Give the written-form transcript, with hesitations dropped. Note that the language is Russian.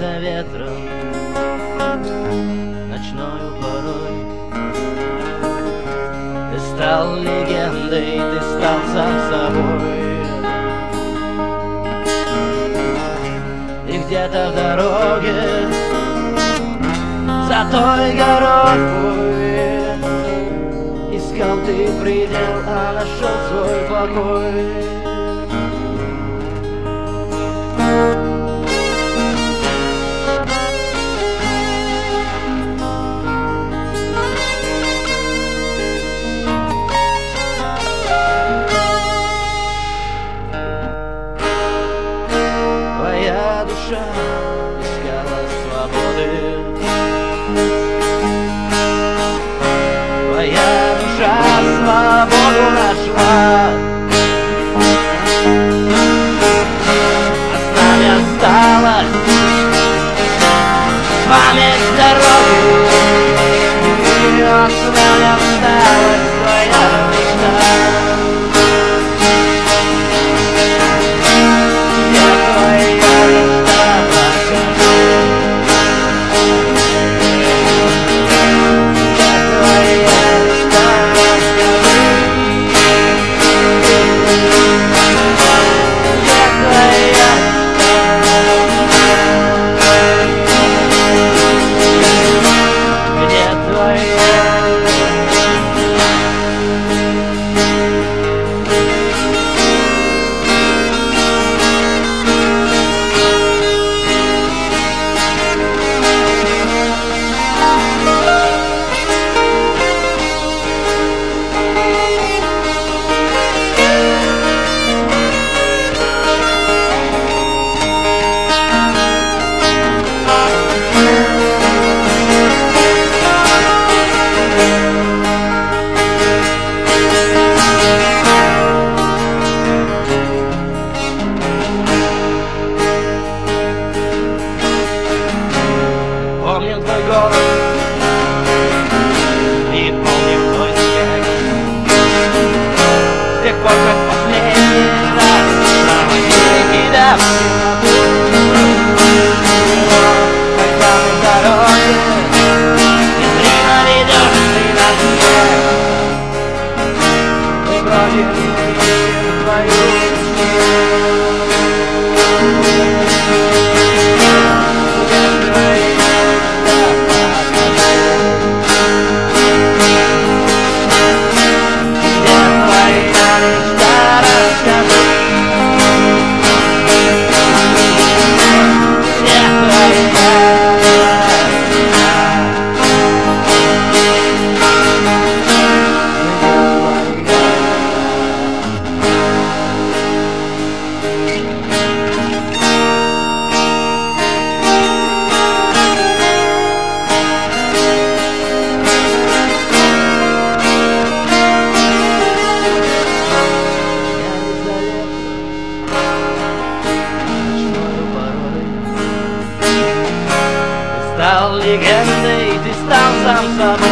за ветром ночною порой. Ты стал легендой, ты стал сам собой. И где-то в дороге за той горой искал ты предел, а нашел свой покой. Твоя душа искала свободы, твоя душа свободу нашла, а с нами осталась память дороги, а с нами осталась твоя мечта. Помним твой голос и помним твой смех. С тех пор, как последний раз проводили тебя в темноту, когда мы в дороге незримо ведешь ты нас всех. Мы бродим и ищем твою стал легендой, ты стал сам собой.